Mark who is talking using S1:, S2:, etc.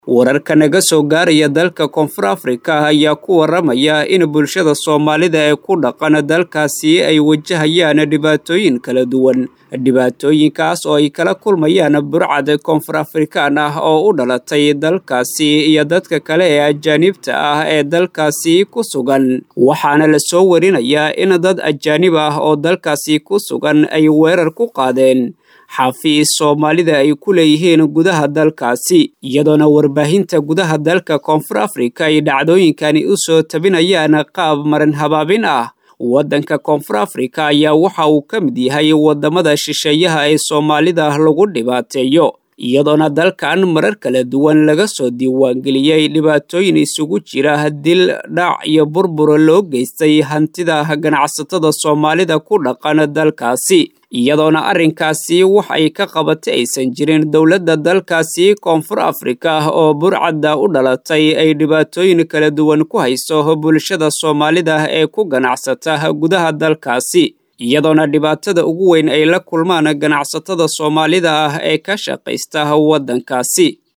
S1: Wararka naga soo gaaraya dalka Koonfur Afrika ayaa ku waramaya in bulshada Soomaalida ee ku dhaqan dalkaasi ay wajahayaan dhibaatooyin kala duwan. Dhibaatooyinkaas oo ay kala kulmayaan burcad Koonfur Afrikaan ah oo u dhalatay dalkaasi iyo dadka kale ee ajaanibta ah ee dalkaasi ku sugan. Waxaana la soo warinayaa in dad ajaanib ah oo dalkaasi ku sugan ay weerar ku qaadeen xafiis Soomaalida ay ku leeyihiin gudaha dalkaasi, iyadoona warbaahinta gudaha dalka Koonfur Afrika ay dhacdooyinkani u soo tabinayaan qaab marin habaabin ah. Waddanka Koonfur Afrika ayaa waxa uu ka mid yahay wadamada shisheeyaha ee Soomaalida lagu dhibaateeyo, iyadoona dalkan marar kala duwan laga soo diiwaangeliyey dhibaatooyin isugu jira dil, dhac iyo burbur loo geystay hantida ganacsatada Soomaalida ku dhaqan dalkaasi. Iyadoona arrinkaasi wax ay ka qabatay aysan jirin dowladda dalkaasi Koonfur Afrika oo burcadda u dhalatay ay dhibaatooyin kala duwan ku hayso bulshada Soomaalida ee ku ganacsata gudaha dalkaasi. Iyadoona dhibaatada ugu weyn ay la kulmaan ganacsatada Soomaalida ah ee ka shaqaysta waddankaasi.